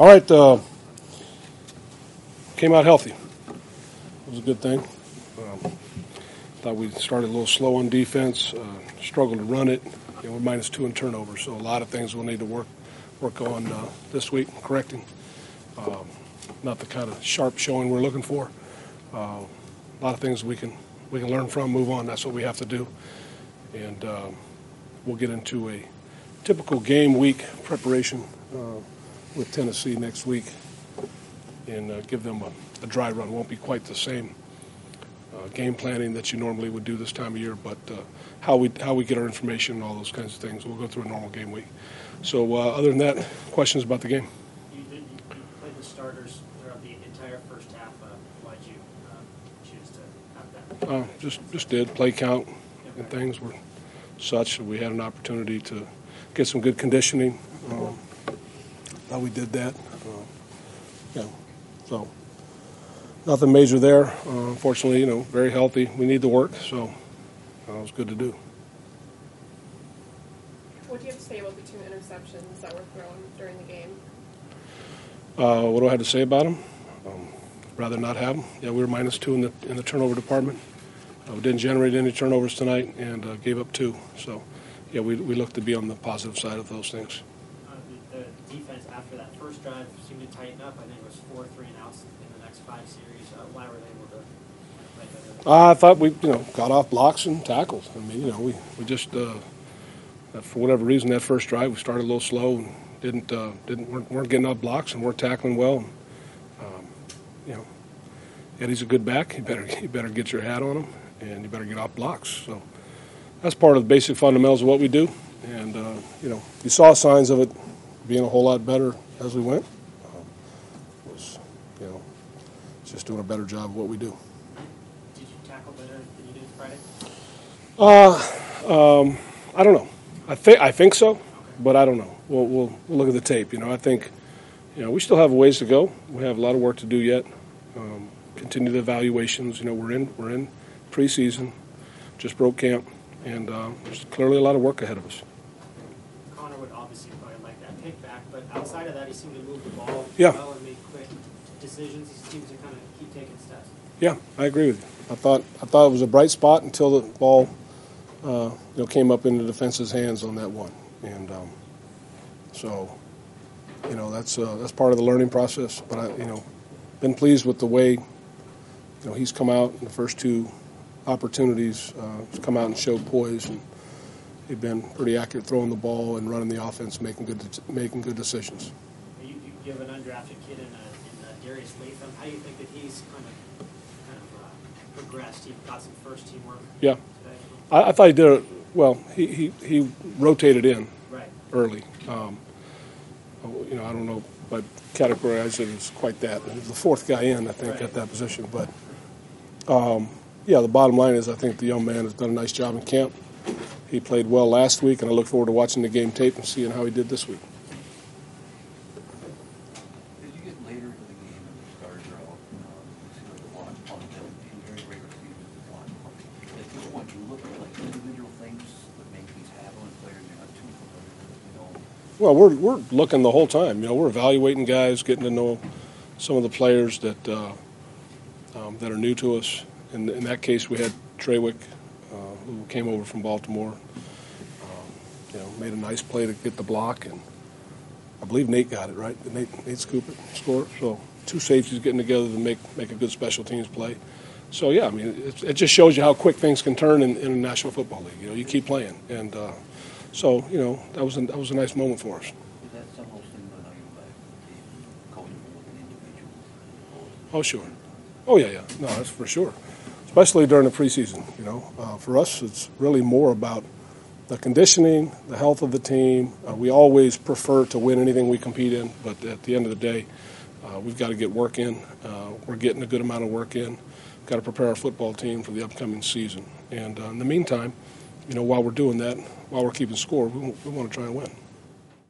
All right, came out healthy. It was a good thing. Thought we started a little slow on defense, struggled to run it. We're -2 in turnovers, so a lot of things we'll need to work on this week, correcting. Not the kind of sharp showing we're looking for. A lot of things we can learn from, move on. That's what we have to do, and we'll get into a typical game week preparation with Tennessee next week, and give them a dry run. It won't be quite the same game planning that you normally would do this time of year, but how we get our information and all those kinds of things. We'll go through a normal game week. So other than that, questions about the game? You played the starters throughout the entire first half. Why'd you choose to have that? Just did. Play count and things were such that we had an opportunity to get some good conditioning. Thought we did that. So nothing major there. Unfortunately, very healthy. We need the work, so it was good to do. What do you have to say about the 2 interceptions that were thrown during the game? What do I have to say about them? Rather not have them. Yeah, we were -2 in the turnover department. We didn't generate any turnovers tonight and gave up 2. So, yeah, we look to be on the positive side of those things. The defense after that first drive seemed to tighten up. I think it was 4 3-and-outs in the next 5 series. Why were they able to play better? I thought we got off blocks and tackles. I mean, we just for whatever reason that first drive we started a little slow and weren't getting off blocks and weren't tackling well. Eddie's a good back. You better get your hat on him and you better get off blocks. So that's part of the basic fundamentals of what we do. And you saw signs of it being a whole lot better as we went. Just doing a better job of what we do. Did you tackle better than you did Friday? I don't know. I think so, but I don't know. We'll look at the tape. I think we still have a ways to go. We have a lot of work to do yet. Continue the evaluations. We're in preseason, just broke camp, and there's clearly a lot of work ahead of us. Connor would obviously probably like that pick back, but outside of that, he seemed to move the ball well and make quick decisions. He seems to kind of keep taking steps. Yeah, I agree with you. I thought it was a bright spot until the ball came up in the defense's hands on that one, and that's part of the learning process. But I been pleased with the way he's come out in the first 2 opportunities. He's come out and showed poise, and he's been pretty accurate throwing the ball and running the offense, making good decisions. You have an undrafted kid in Darius Latham. How do you think that he's kind of progressed? He got some first team work. Yeah, today? I thought he did it well. He rotated in early. I don't know if I'd categorize it as quite that. He was the 4th guy in, I think, at that position. But the bottom line is I think the young man has done a nice job in camp. He played well last week, and I look forward to watching the game tape and seeing how he did this week. As you get later into the game and the stars are out, the one on in very regular season is one. At this point, you look at individual things that make these happen and players are not too familiar. Well, we're looking the whole time. We're evaluating guys, getting to know some of the players that are new to us. In that case, we had Trawick, who came over from Baltimore. Made a nice play to get the block, and I believe Nate got it right. Did Nate scoop it, score? So 2 safeties getting together to make a good special teams play. So yeah, it just shows you how quick things can turn in the National Football League. You keep playing, and that was a nice moment for us. Is that some of those things that you coaching with an individual? Oh sure. Oh yeah. No, that's for sure. Especially during the preseason. For us, it's really more about the conditioning, the health of the team. We always prefer to win anything we compete in, but at the end of the day, we've got to get work in. We're getting a good amount of work in. We've got to prepare our football team for the upcoming season. And in the meantime, while we're doing that, while we're keeping score, we want to try and win.